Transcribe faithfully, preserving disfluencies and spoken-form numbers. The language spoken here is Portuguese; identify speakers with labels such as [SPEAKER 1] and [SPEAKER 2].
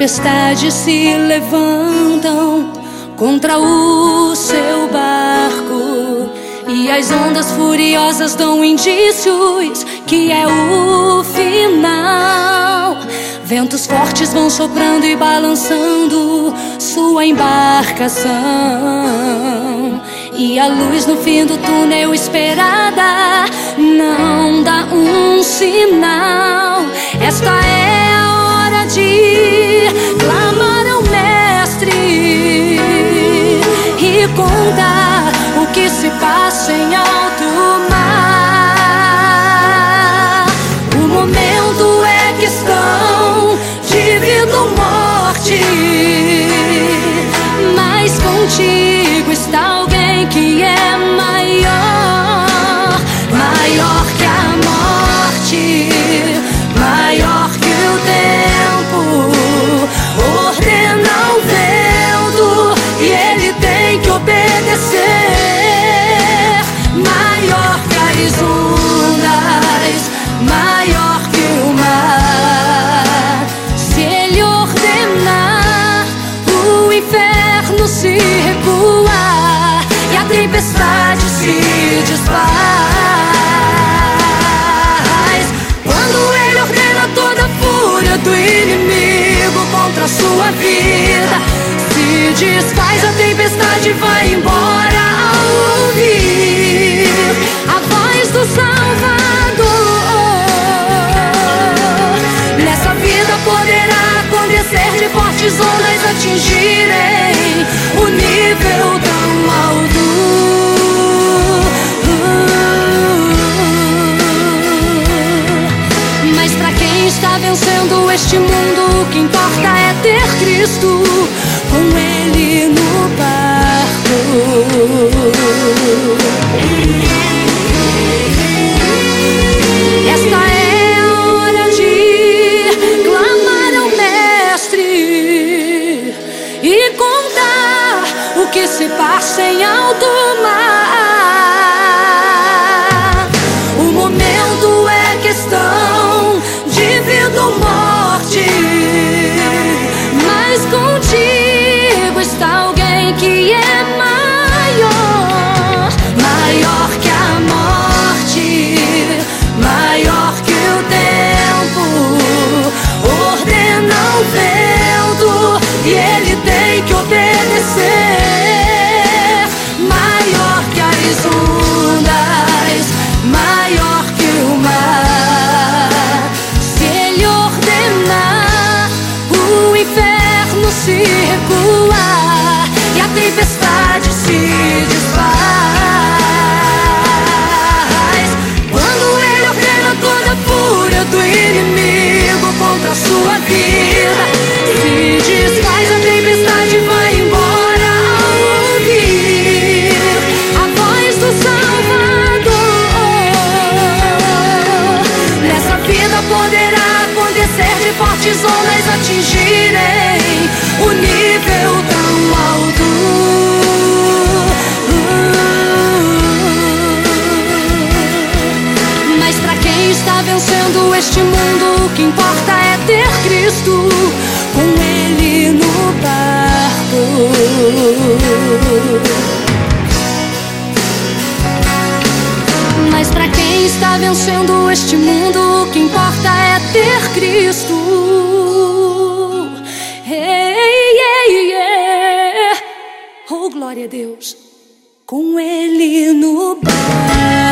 [SPEAKER 1] tempestades se levantam contra o seu barco, e as ondas furiosas dão indícios que é o final. Ventos fortes vão soprando e balançando sua embarcação, e a luz no fim do túnel esperada não dá um sinal. Esta é a hora de clamar ao Mestre e contar o que se passa em alto mar. O momento é questão de vida ou morte, mas contigo está alguém que é maior, maior que a morte, maior que o tempo. Ordena o vento e ele tem que obedecer. Maior que as ondas, maior que o mar. Se ele ordenar, o inferno se recua e a tempestade se desfaz. Quando ele ordena, toda a fúria do inimigo contra a sua vida se desfaz. A tempestade vai embora ao ouvir a voz do Salvador. Nessa vida poderá acontecer de fortes ondas atingirem o nível tão alto. Mas pra quem está vencendo este mundo, o que importa é ter Cristo com ele no barco. Esta é a hora de clamar ao Mestre e contar o que se passa em alto mar. O momento é questão de vida ou morte, mas contigo está alguém que é maior, maior que a morte, maior que o tempo. Ordena o vento e ele tem que obedecer. Maior que as ondas, maior que o mar. Se ele ordenar, o inferno se recua e a tempestade se desfaz. Quando ele ordena, toda a fúria do inimigo contra a sua vida se desfaz. A tempestade vai embora ao ouvir a voz do Salvador. Nessa vida poderá acontecer de fortes ondas atingirem o nível tão alto. Mas pra quem está vencendo este mundo, o que importa é ter Cristo com ele no barco. Mas pra quem está vencendo este mundo, o que importa é ter Cristo. Hey, yeah, yeah. Oh, glória a Deus, com ele no barco.